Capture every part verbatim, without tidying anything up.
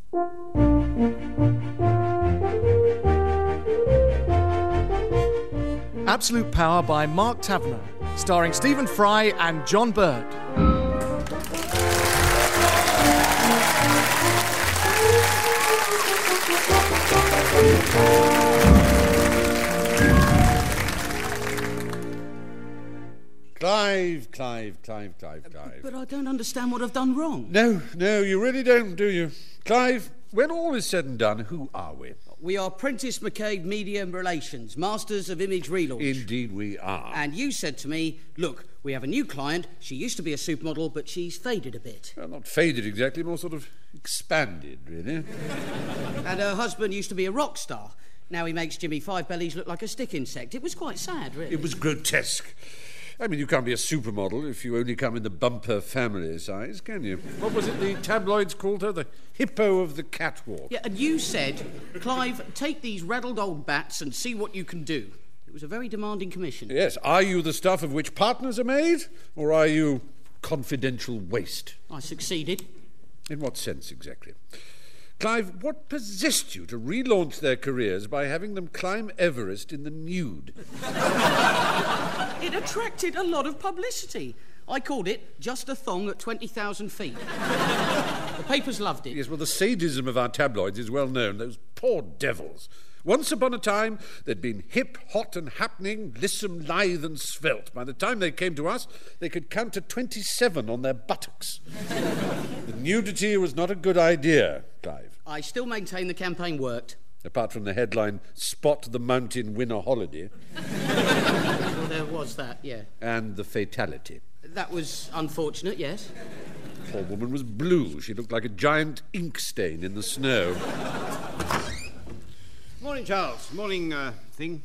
Absolute Power by Mark Taverner, starring Stephen Fry and John Bird. Clive, Clive, Clive, Clive, Clive. But I don't understand what I've done wrong. No, no, you really don't, do you? Clive, when all is said and done, who are we? We are Prentice McCabe Media Relations, Masters of Image Relaunch. Indeed we are. And you said to me, look, we have a new client. She used to be a supermodel, but she's faded a bit. Well, not faded exactly, more sort of expanded, really. And her husband used to be a rock star. Now he makes Jimmy Five Bellies look like a stick insect. It was quite sad, really. It was grotesque. I mean, you can't be a supermodel if you only come in the bumper family size, can you? What was it the tabloids called her? The hippo of the catwalk. Yeah, and you said, Clive, take these raddled old bats and see what you can do. It was a very demanding commission. Yes. Are you the stuff of which partners are made, or are you confidential waste? I succeeded. In what sense, exactly? Clive, what possessed you to relaunch their careers by having them climb Everest in the nude? It attracted a lot of publicity. I called it Just a Thong at twenty thousand feet. The papers loved it. Yes, well, the sadism of our tabloids is well known. Those poor devils. Once upon a time, they'd been hip, hot and happening, lissom, lithe and svelte. By the time they came to us, they could count to twenty-seven on their buttocks. The nudity was not a good idea, Clive. I still maintain the campaign worked. Apart from the headline, Spot the Mountain Winner Holiday. Well, there was that, yeah. And the fatality. That was unfortunate, yes. The poor woman was blue. She looked like a giant ink stain in the snow. Morning, Charles. Morning, uh, thing.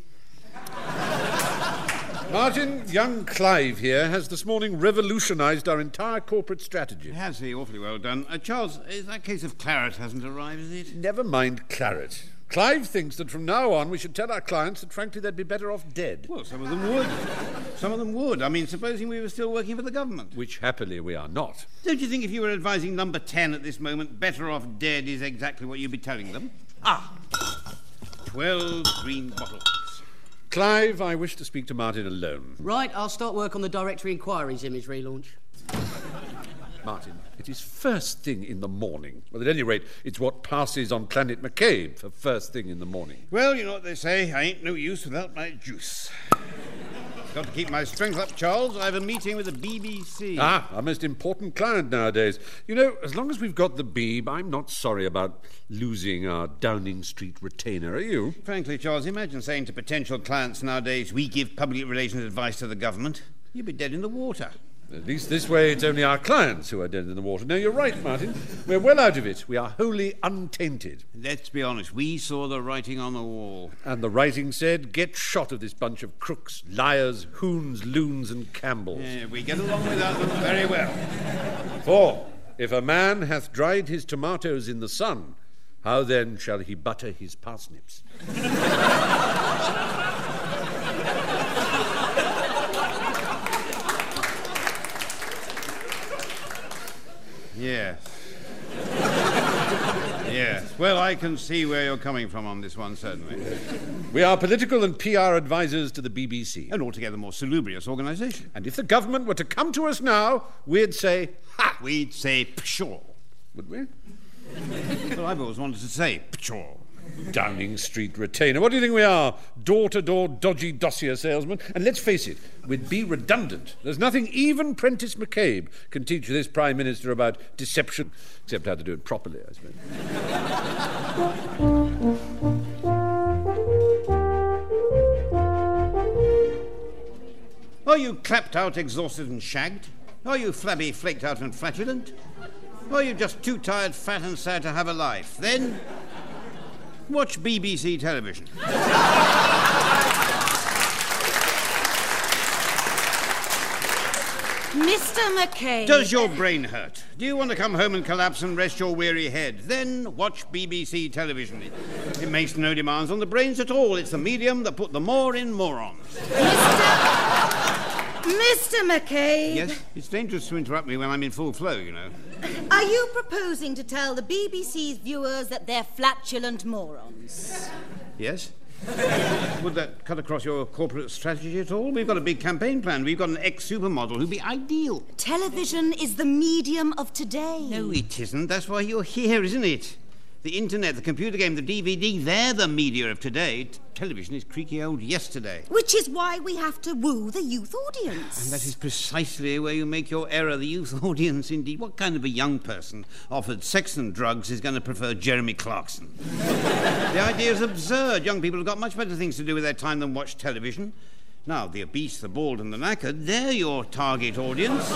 Martin, young Clive here has this morning revolutionised our entire corporate strategy. Has he? Awfully well done. Uh, Charles, is that case of claret hasn't arrived, is it? Never mind claret. Clive thinks that from now on we should tell our clients that frankly they'd be better off dead. Well, some of them would. Some of them would. I mean, supposing we were still working for the government. Which happily we are not. Don't you think if you were advising number ten at this moment, better off dead is exactly what you'd be telling them? Ah! Twelve green bottles. Clive, I wish to speak to Martin alone. Right, I'll start work on the directory inquiries image relaunch. Martin, it is first thing in the morning. Well, at any rate, it's what passes on Planet McCabe for first thing in the morning. Well, you know what they say, I ain't no use without my juice. Got to keep my strength up, Charles. I have a meeting with the B B C. Ah, our most important client nowadays. You know, as long as we've got the Beeb, I'm not sorry about losing our Downing Street retainer, are you? Frankly, Charles, imagine saying to potential clients nowadays, we give public relations advice to the government. You'd be dead in the water. At least this way it's only our clients who are dead in the water. No, you're right, Martin. We're well out of it. We are wholly untainted. Let's be honest, we saw the writing on the wall. And the writing said, get shot of this bunch of crooks, liars, hoons, loons and Campbells. Yeah, we get along without them very well. For, if a man hath dried his tomatoes in the sun, how then shall he butter his parsnips? Yes. Yes. Well, I can see where you're coming from on this one, certainly. We are political and P R advisors to the B B C. An altogether more salubrious organisation. And if the government were to come to us now, we'd say, ha! We'd say, pshaw. Would we? Well, I've always wanted to say, pshaw. Downing Street retainer. What do you think we are? Door-to-door dodgy dossier salesmen? And let's face it, we'd be redundant. There's nothing even Prentice McCabe can teach this Prime Minister about deception, except how to do it properly, I suppose. Are you clapped out, exhausted and shagged? Are you flabby, flaked out and flatulent? Or are you just too tired, fat and sad to have a life? Then watch B B C television. Mister McCabe. Does your brain hurt? Do you want to come home and collapse and rest your weary head? Then watch B B C television. It, it makes no demands on the brains at all. It's the medium that put the more in morons. Mister Mister McCabe. Yes? It's dangerous to interrupt me when I'm in full flow, you know. Are you proposing to tell the B B C's viewers that they're flatulent morons? Yes? Would that cut across your corporate strategy at all? We've got a big campaign plan. We've got an ex-supermodel who'd be ideal. Television is the medium of today. No, it isn't. That's why you're here, isn't it? The internet, the computer game, the D V D, they're the media of today. T- television is creaky old yesterday. Which is why we have to woo the youth audience. And that is precisely where you make your error, the youth audience, indeed. What kind of a young person offered sex and drugs is going to prefer Jeremy Clarkson? The idea is absurd. Young people have got much better things to do with their time than watch television. Now, the obese, the bald, and the knackered, they're your target audience.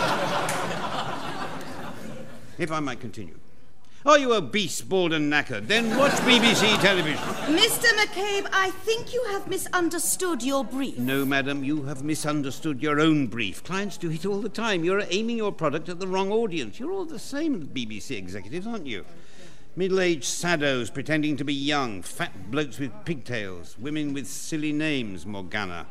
If I might continue. Are you obese, bald, and knackered? Then watch B B C television. Mister McCabe, I think you have misunderstood your brief. No, madam, you have misunderstood your own brief. Clients do it all the time. You're aiming your product at the wrong audience. You're all the same as B B C executives, aren't you? Middle-aged saddos pretending to be young, fat blokes with pigtails, women with silly names, Morgana.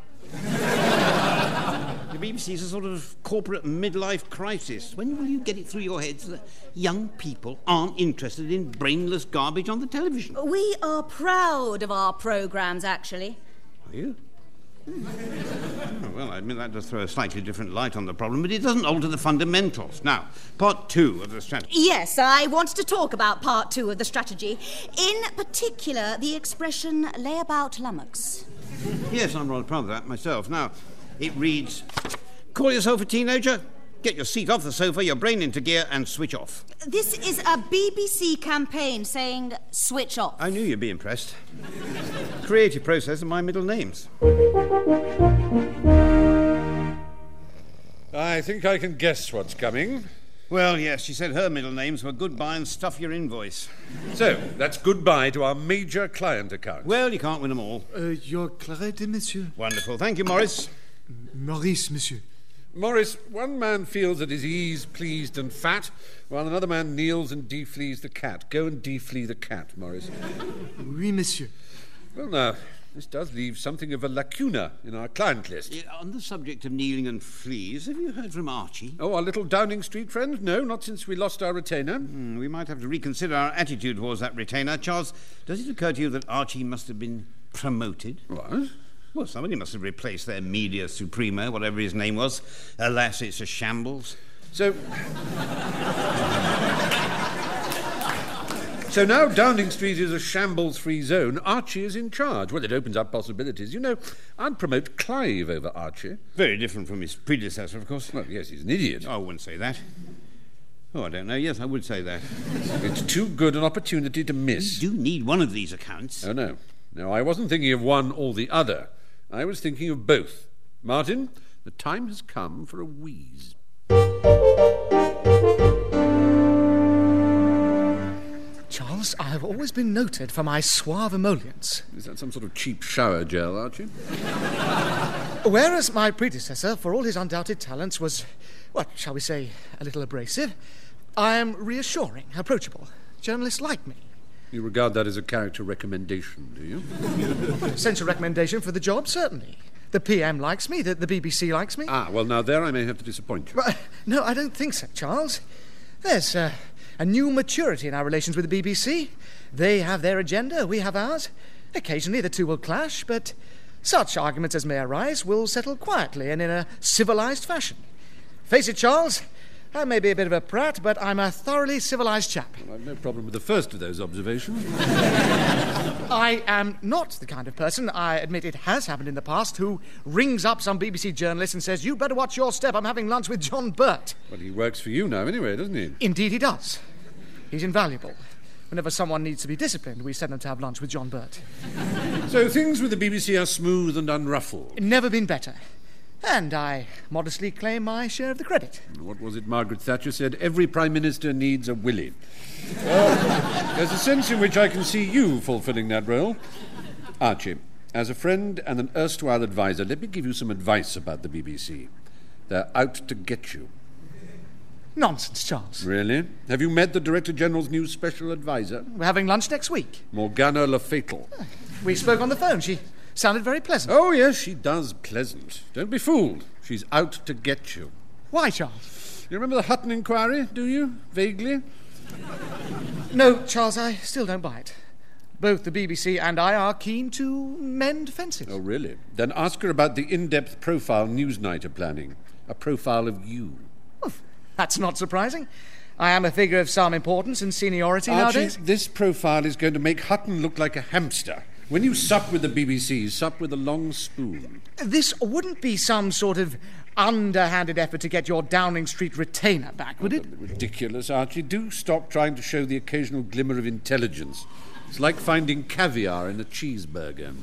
The B B C is a sort of corporate midlife crisis. When will you get it through your heads that young people aren't interested in brainless garbage on the television? We are proud of our programmes, actually. Are you? Oh, well, I admit that does throw a slightly different light on the problem, but it doesn't alter the fundamentals. Now, part two of the strategy. Yes, I wanted to talk about part two of the strategy. In particular, the expression lay about lummox. Yes, I'm rather proud of that myself. Now, it reads, call yourself a teenager, get your seat off the sofa, your brain into gear, and switch off. This is a B B C campaign saying switch off. I knew you'd be impressed. Creative process are my middle names. I think I can guess what's coming. Well, yes, she said her middle names were goodbye and stuff your invoice. So, that's goodbye to our major client account. Well, you can't win them all. Uh, your claret, monsieur. Wonderful. Thank you, Morris. Maurice, monsieur. Morris, one man feels at his ease, pleased and fat, while another man kneels and deflees the cat. Go and deflee the cat, Morris. Oui, monsieur. Well, now, this does leave something of a lacuna in our client list. Yeah, on the subject of kneeling and fleas, have you heard from Archie? Oh, our little Downing Street friend? No, not since we lost our retainer. Mm, we might have to reconsider our attitude towards that retainer. Charles, does it occur to you that Archie must have been promoted? What? Well, somebody must have replaced their media supremo, whatever his name was. Alas, it's a shambles. So... So now Downing Street is a shambles-free zone. Archie is in charge. Well, it opens up possibilities. You know, I'd promote Clive over Archie. Very different from his predecessor, of course. Well, yes, he's an idiot. Oh, I wouldn't say that. Oh, I don't know. Yes, I would say that. It's too good an opportunity to miss. You do need one of these accounts. Oh, no. No, I wasn't thinking of one or the other. I was thinking of both. Martin, the time has come for a wheeze. Charles, I have always been noted for my suave emollients. Is that some sort of cheap shower gel, Archie? Whereas my predecessor, for all his undoubted talents, was, what shall we say, a little abrasive, I am reassuring, approachable. Journalists like me. You regard that as a character recommendation, do you? Essential recommendation for the job, certainly. The P M likes me, the, the B B C likes me. Ah, well, now there I may have to disappoint you. But, no, I don't think so, Charles. There's uh, a new maturity in our relations with the B B C. They have their agenda, we have ours. Occasionally the two will clash, but such arguments as may arise will settle quietly and in a civilized fashion. Face it, Charles, I may be a bit of a prat, but I'm a thoroughly civilized chap. Well, I've no problem with the first of those observations. I am not the kind of person, I admit it has happened in the past, who rings up some B B C journalist and says, "You better watch your step, I'm having lunch with John Burt." Well, he works for you now anyway, doesn't he? Indeed he does. He's invaluable. Whenever someone needs to be disciplined, we send them to have lunch with John Burt. So things with the B B C are smooth and unruffled. Never been better. And I modestly claim my share of the credit. What was it Margaret Thatcher said? Every Prime Minister needs a Willie. Well, there's a sense in which I can see you fulfilling that role. Archie, as a friend and an erstwhile advisor, let me give you some advice about the B B C. They're out to get you. Nonsense, Charles. Really? Have you met the Director General's new special advisor? We're having lunch next week. Morgana Le Fatal. We spoke on the phone. She sounded very pleasant. Oh, yes, she does pleasant. Don't be fooled. She's out to get you. Why, Charles? You remember the Hutton inquiry, do you? Vaguely? No, Charles, I still don't buy it. Both the B B C and I are keen to mend fences. Oh, really? Then ask her about the in-depth profile Newsnight are planning. A profile of you. Oh, that's not surprising. I am a figure of some importance and seniority Archie, nowadays. this profile is going to make Hutton look like a hamster. When you sup with the B B C, sup with a long spoon. This wouldn't be some sort of underhanded effort to get your Downing Street retainer back, would it? Ridiculous, Archie. Do stop trying to show the occasional glimmer of intelligence. It's like finding caviar in a cheeseburger.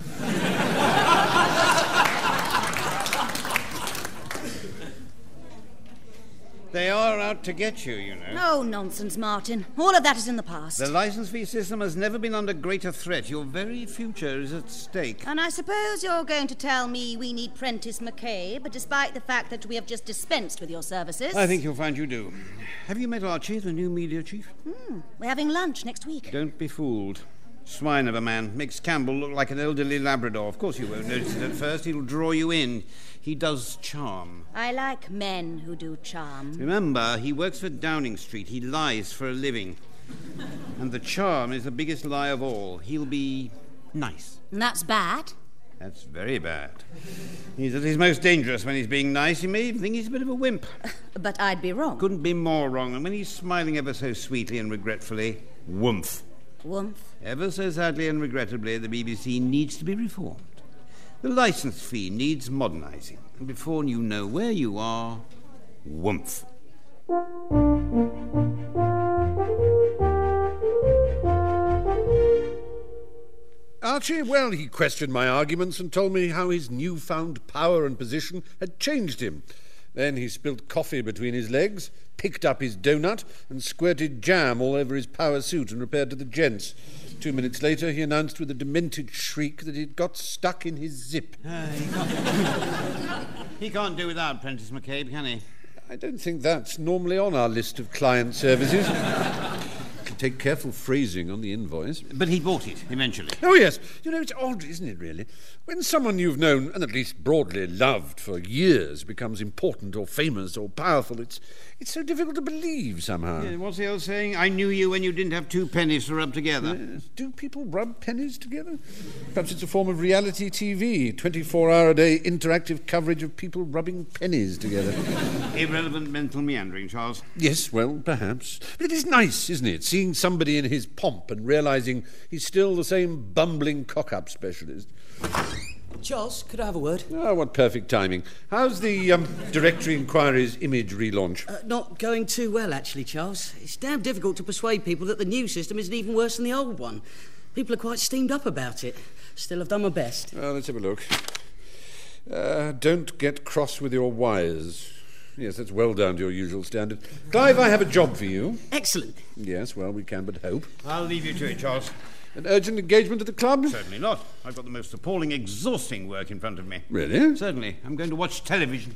They are out to get you, you know. Oh, nonsense, Martin. All of that is in the past. The licence fee system has never been under greater threat. Your very future is at stake. And I suppose you're going to tell me we need Prentice McCabe, despite the fact that we have just dispensed with your services. I think you'll find you do. Have you met Archie, the new media chief? Hmm. We're having lunch next week. Don't be fooled. Swine of a man. Makes Campbell look like an elderly Labrador. Of course you won't notice it at first. He'll draw you in. He does charm. I like men who do charm. Remember, he works for Downing Street. He lies for a living. And the charm is the biggest lie of all. He'll be nice. And that's bad? That's very bad. He's at his most dangerous when he's being nice. You may even think he's a bit of a wimp. But I'd be wrong. Couldn't be more wrong. And when he's smiling ever so sweetly and regretfully, woomph. Woomph. Ever so sadly and regrettably, the B B C needs to be reformed. The licence fee needs modernising. And before you know where you are, woomph. Archie, well, he questioned my arguments and told me how his newfound power and position had changed him. Then he spilt coffee between his legs, picked up his donut, and squirted jam all over his power suit and repaired to the gents. Two minutes later, he announced with a demented shriek that he'd got stuck in his zip. Uh, he, can't... he can't do without Prentice McCabe, can he? I don't think that's normally on our list of client services. Take careful phrasing on the invoice. But he bought it, eventually. Oh, yes. You know, it's odd, isn't it, really? When someone you've known, and at least broadly loved for years, becomes important or famous or powerful, it's it's so difficult to believe, somehow. Yeah, what's the old saying? I knew you when you didn't have two pennies to rub together. Yes. Do people rub pennies together? Perhaps it's a form of reality T V, twenty-four hour a day interactive coverage of people rubbing pennies together. Irrelevant mental meandering, Charles. Yes, well, perhaps. But it is nice, isn't it, seeing somebody in his pomp and realising he's still the same bumbling cock-up specialist. Charles, could I have a word? Oh, what perfect timing. How's the um, Directory Inquiry's image relaunch? Uh, not going too well, actually, Charles. It's damn difficult to persuade people that the new system isn't even worse than the old one. People are quite steamed up about it. Still, I've done my best. Well, let's have a look. Uh, don't get cross with your wires. Yes, that's well down to your usual standard. Clive, I have a job for you. Excellent. Yes, well, we can but hope. I'll leave you to it, Charles. An urgent engagement at the club? Certainly not. I've got the most appalling, exhausting work in front of me. Really? Certainly. I'm going to watch television.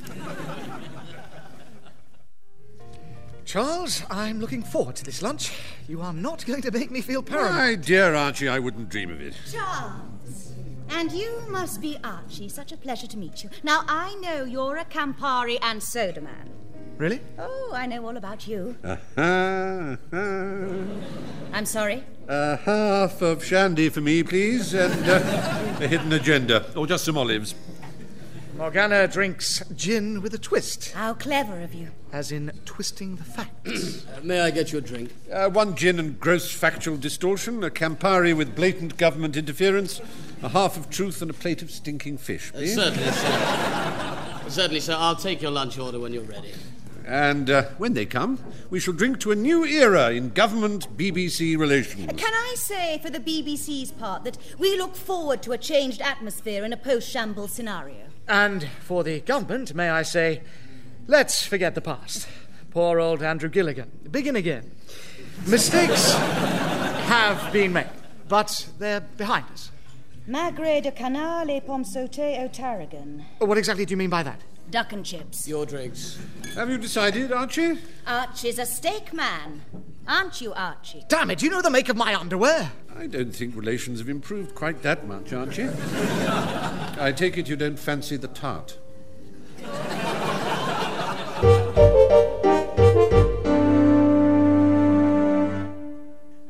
Charles, I'm looking forward to this lunch. You are not going to make me feel paramount. My dear Archie, I wouldn't dream of it. Charles. And you must be Archie. Such a pleasure to meet you. Now, I know you're a Campari and soda man. Really? Oh, I know all about you. Uh-huh, uh-huh. I'm sorry? A half of shandy for me, please, and uh, a hidden agenda, or just some olives. Morgana drinks gin with a twist, How clever of you. as in twisting the facts. Uh, may I get you a drink? Uh, one gin and gross factual distortion, a Campari with blatant government interference, a half of truth, and a plate of stinking fish, Uh, please. certainly, sir. Certainly, sir. I'll take your lunch order when you're ready. And uh, when they come, we shall drink to a new era in government-B B C relations. Can I say, for the B B C's part, that we look forward to a changed atmosphere in a post-shambles scenario? And for the government, may I say, let's forget the past. Poor old Andrew Gilligan. Begin again. Mistakes have been made, but they're behind us. Magre de canale pom sauté au tarragon. What exactly do you mean by that? Duck and chips. Your drinks. Have you decided, Archie? Archie's a steak man. Aren't you, Archie? Damn it, do you know the make of my underwear? I don't think relations have improved quite that much, Archie. I take it you don't fancy the tart.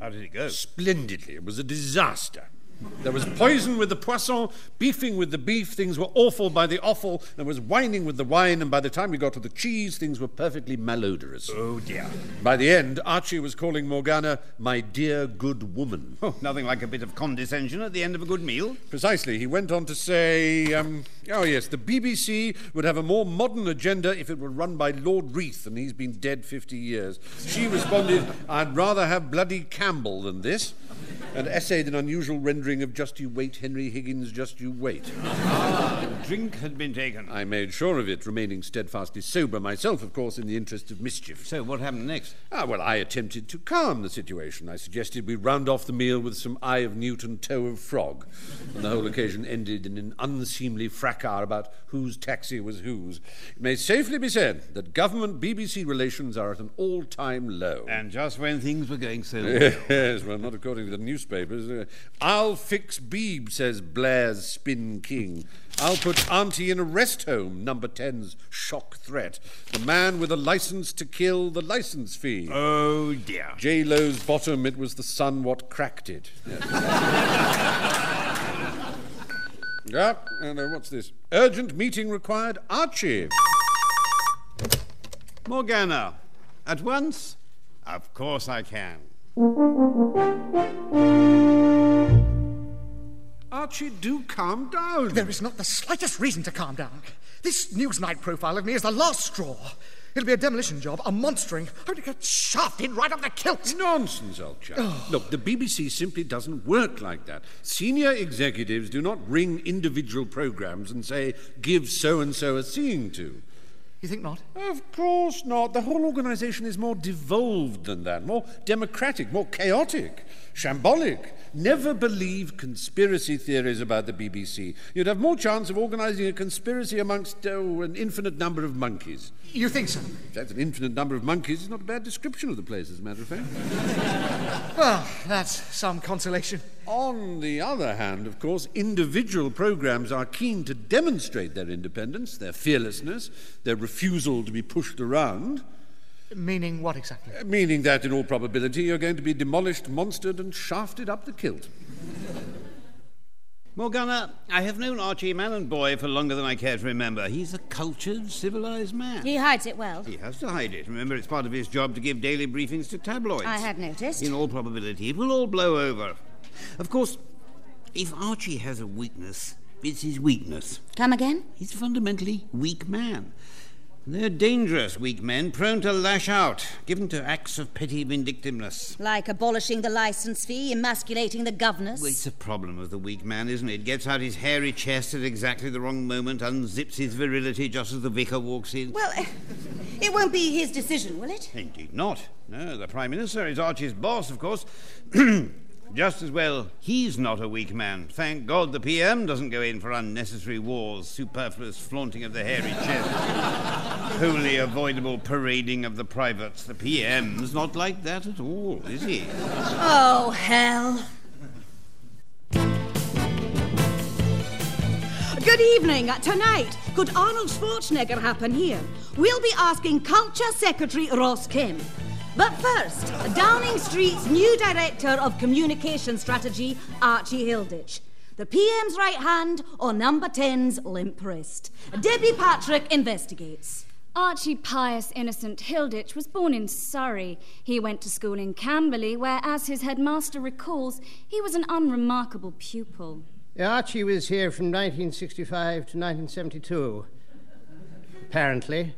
How did it go? Splendidly. It was a disaster. There was poison with the poisson, beefing with the beef, things were awful by the offal, there was wining with the wine, and by the time we got to the cheese, things were perfectly malodorous. Oh, dear. By the end, Archie was calling Morgana, my dear good woman. Oh, nothing like a bit of condescension at the end of a good meal. Precisely. He went on to say, um, oh yes, the B B C would have a more modern agenda if it were run by Lord Reith, and he's been dead fifty years. She responded, I'd rather have bloody Campbell than this, and essayed an unusual rendering of Just You Wait, Henry Higgins, Just You Wait. Ah, drink had been taken. I made sure of it, remaining steadfastly sober myself, of course, in the interest of mischief. So what happened next? Ah, well, I attempted to calm the situation. I suggested we round off the meal with some Eye of Newt and Toe of Frog, and the whole occasion ended in an unseemly fracas about whose taxi was whose. It may safely be said that government-B B C relations are at an all-time low. And just when things were going so well. Yes, well, not according to the newspapers. Uh, I'll fix Beeb, says Blair's Spin King. I'll put Auntie in a rest home, number ten's shock threat. The man with a license to kill, the license fee. Oh, dear. J-Lo's bottom, it was the sun what cracked it. Yes. Yeah, and uh, what's this? Urgent meeting required, Archie. Morgana, at once? Of course I can. Archie, do calm down. There is not the slightest reason to calm down. This Newsnight profile of me is the last straw. It'll be a demolition job, a monstering. I'm going to get shafted right up the kilt. Nonsense, old chap. Oh. Look, the B B C simply doesn't work like that. Senior executives do not ring individual programmes and say, give so-and-so a seeing to. You think not? Of course not. The whole organisation is more devolved than that, more democratic, more chaotic, shambolic. Never believe conspiracy theories about the B B C. You'd have more chance of organising a conspiracy amongst oh, an infinite number of monkeys. You think so? That's an infinite number of monkeys. It's not a bad description of the place, as a matter of fact. Well, that's some consolation. On the other hand, of course, individual programmes are keen to demonstrate their independence, their fearlessness, their refusal to be pushed around. Meaning what exactly? Uh, meaning that, in all probability, you're going to be demolished, monstered, and shafted up the kilt. Morgana, I have known Archie man and boy for longer than I care to remember. He's a cultured, civilised man. He hides it well. He has to hide it. Remember, it's part of his job to give daily briefings to tabloids. I had noticed. In all probability, it will all blow over. Of course, if Archie has a weakness, it's his weakness. Come again? He's a fundamentally weak man. They're dangerous, weak men, prone to lash out, given to acts of petty vindictiveness. Like abolishing the licence fee, emasculating the governess. Well, it's a problem of the weak man, isn't it? Gets out his hairy chest at exactly the wrong moment, unzips his virility just as the vicar walks in. Well, it won't be his decision, will it? Indeed not. No, the Prime Minister is Archie's boss, of course. Just as well, he's not a weak man. Thank God the P M doesn't go in for unnecessary wars, superfluous flaunting of the hairy chest, wholly avoidable parading of the privates. The P M's not like that at all, is he? Oh, hell. Good evening. Tonight, could Arnold Schwarzenegger happen here? We'll be asking Culture Secretary Ross Kim. But first, Downing Street's new Director of Communication Strategy, Archie Hilditch. The P M's right hand or number ten's limp wrist. Debbie Patrick investigates. Archie Pius Innocent Hilditch was born in Surrey. He went to school in Camberley, where, as his headmaster recalls, he was an unremarkable pupil. Archie was here from nineteen sixty-five to nineteen seventy-two. Apparently.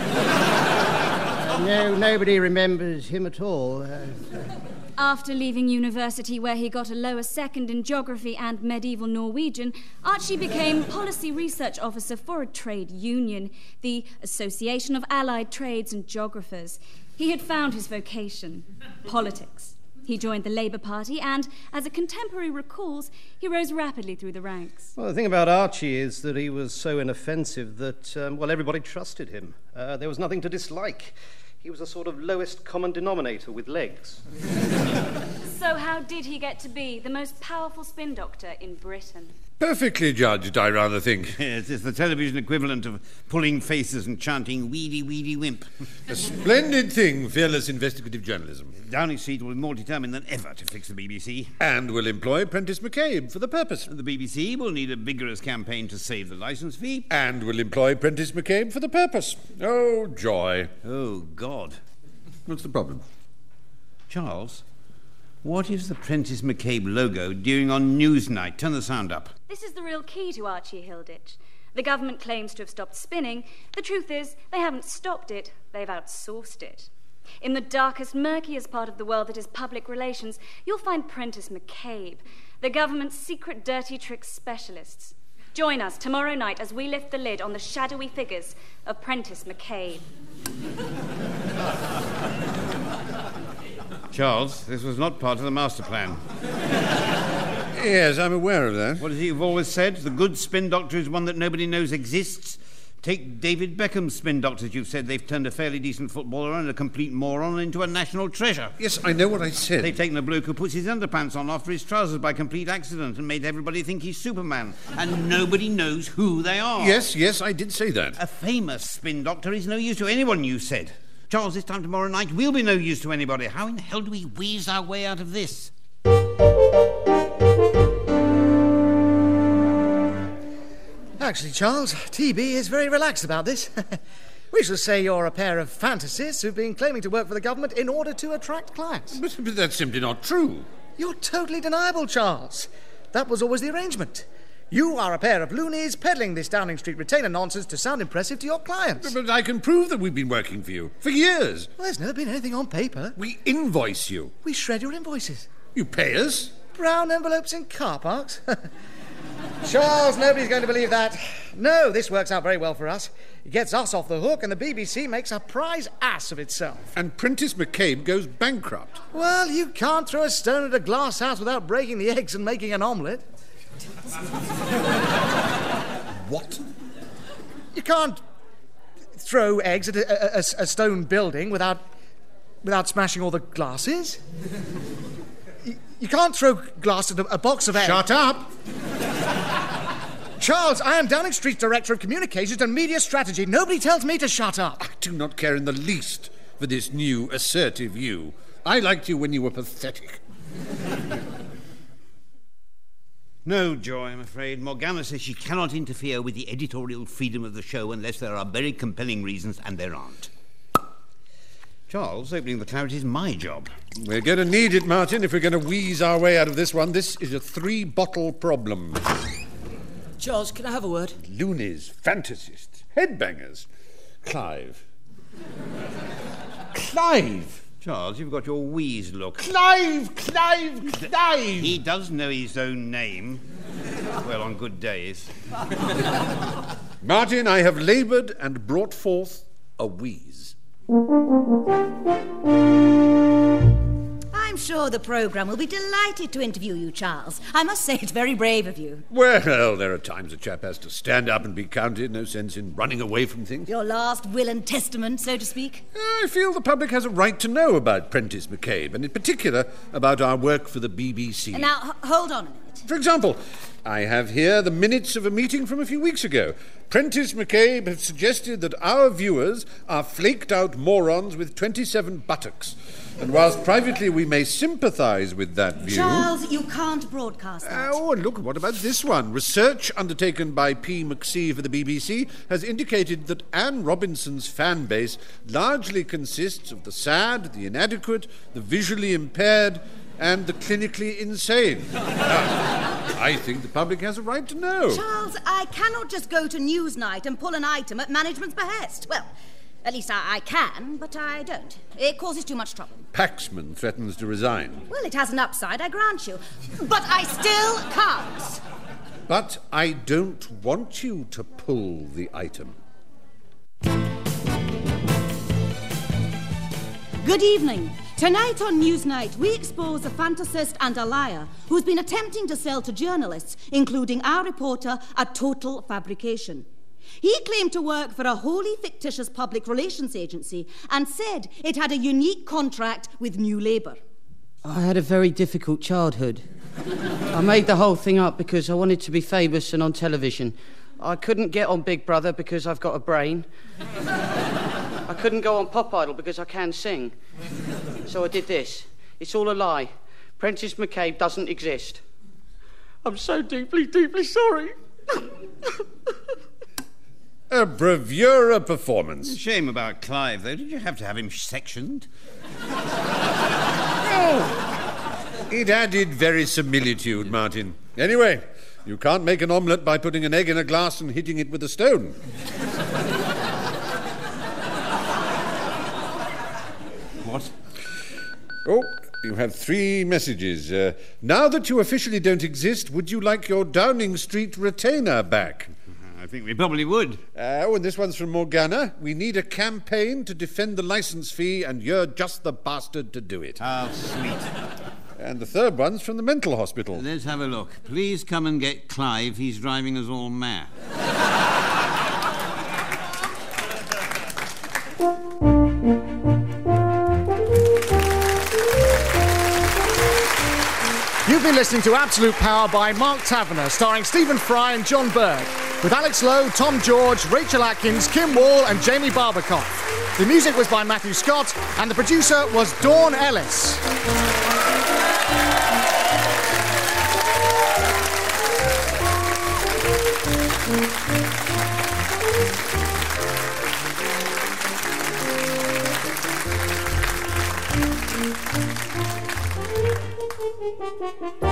uh, no, nobody remembers him at all. Uh, After leaving university, where he got a lower second in geography and medieval Norwegian, Archie became policy research officer for a trade union, the Association of Allied Trades and Geographers. He had found his vocation, politics. He joined the Labour Party and, as a contemporary recalls, he rose rapidly through the ranks. Well, the thing about Archie is that he was so inoffensive that, um, well, everybody trusted him. Uh, there was nothing to dislike. He was a sort of lowest common denominator with legs. So how did he get to be the most powerful spin doctor in Britain? Perfectly judged, I rather think. Yes, it's the television equivalent of pulling faces and chanting weedy, weedy wimp. A splendid thing, fearless investigative journalism. Downing Street will be more determined than ever to fix the B B C. And will employ Prentice McCabe for the purpose. The B B C will need a vigorous campaign to save the licence fee. And will employ Prentice McCabe for the purpose. Oh, joy. Oh, God. What's the problem? Charles, what is the Prentice McCabe logo doing on Newsnight? Turn the sound up. This is the real key to Archie Hilditch. The government claims to have stopped spinning. The truth is, they haven't stopped it, they've outsourced it. In the darkest, murkiest part of the world that is public relations, you'll find Prentice McCabe, the government's secret dirty tricks specialists. Join us tomorrow night as we lift the lid on the shadowy figures of Prentice McCabe. Charles, this was not part of the master plan. Yes, I'm aware of that. What is it you've always said? The good spin doctor is one that nobody knows exists. Take David Beckham's spin doctors. You've said they've turned a fairly decent footballer and a complete moron into a national treasure. Yes, I know what I said. They've taken a bloke who puts his underpants on after his trousers by complete accident and made everybody think he's Superman. And nobody knows who they are. Yes, yes, I did say that. A famous spin doctor is no use to anyone, you said. Charles, this time tomorrow night, we'll be no use to anybody. How in the hell do we wheeze our way out of this? Actually, Charles, T B is very relaxed about this. We shall say you're a pair of fantasists who've been claiming to work for the government in order to attract clients. But, but that's simply not true. You're totally deniable, Charles. That was always the arrangement. You are a pair of loonies peddling this Downing Street retainer nonsense to sound impressive to your clients. But, but I can prove that we've been working for you for years. Well, there's never been anything on paper. We invoice you. We shred your invoices. You pay us? Brown envelopes in car parks? Charles, nobody's going to believe that. No, this works out very well for us. It gets us off the hook and the B B C makes a prize ass of itself. And Prentice McCabe goes bankrupt. Well, you can't throw a stone at a glass house without breaking the eggs and making an omelette. What? You can't throw eggs at a, a, a stone building without without smashing all the glasses. you, you can't throw glass at a, a box of eggs. Shut up! Charles, I am Downing Street's Director of Communications and Media Strategy. Nobody tells me to shut up. I do not care in the least for this new assertive you. I liked you when you were pathetic. No, Joy, I'm afraid. Morgana says she cannot interfere with the editorial freedom of the show unless there are very compelling reasons, and there aren't. Charles, opening the claret is my job. We're going to need it, Martin, if we're going to wheeze our way out of this one. This is a three-bottle problem. Charles, can I have a word? Loonies, fantasists, headbangers. Clive. Clive! Charles, you've got your wheeze look. Clive! Clive! Clive! He does know his own name. Well, on good days. Martin, I have laboured and brought forth a wheeze. I'm sure the programme will be delighted to interview you, Charles. I must say it's very brave of you. Well, there are times a chap has to stand up and be counted. No sense in running away from things. Your last will and testament, so to speak. I feel the public has a right to know about Prentice McCabe, and in particular about our work for the B B C. Now, h- hold on a minute. For example, I have here the minutes of a meeting from a few weeks ago. Prentice McCabe has suggested that our viewers are flaked-out morons with twenty-seven buttocks. And whilst privately we may sympathise with that view... Charles, you can't broadcast that. Oh, and look, what about this one? Research undertaken by P. McSee for the B B C has indicated that Anne Robinson's fan base largely consists of the sad, the inadequate, the visually impaired, and the clinically insane. Now, I think the public has a right to know. Charles, I cannot just go to Newsnight and pull an item at management's behest. Well, at least I, I can, but I don't. It causes too much trouble. Paxman threatens to resign. Well, it has an upside, I grant you. But I still can't. But I don't want you to pull the item. Good evening. Tonight on Newsnight, we expose a fantasist and a liar who's been attempting to sell to journalists, including our reporter, a total fabrication. He claimed to work for a wholly fictitious public relations agency and said it had a unique contract with New Labour. I had a very difficult childhood. I made the whole thing up because I wanted to be famous and on television. I couldn't get on Big Brother because I've got a brain. I couldn't go on Pop Idol because I can sing. So I did this. It's all a lie. Prentice McCabe doesn't exist. I'm so deeply, deeply sorry. A bravura performance. Shame about Clive, though. Did you have to have him sectioned? Oh, it added verisimilitude, Martin. Anyway, you can't make an omelette by putting an egg in a glass and hitting it with a stone. What? Oh, you have three messages. Uh, now that you officially don't exist, would you like your Downing Street retainer back? I think we probably would. Uh, oh, and this one's from Morgana. We need a campaign to defend the licence fee, and you're just the bastard to do it. Oh, sweet. And the third one's from the mental hospital. Let's have a look. Please come and get Clive. He's driving us all mad. You've been listening to Absolute Power by Mark Taverner, starring Stephen Fry and John Berg, with Alex Lowe, Tom George, Rachel Atkins, Kim Wall and Jamie Barbakoff. The music was by Matthew Scott, and the producer was Dawn Ellis. Thank you.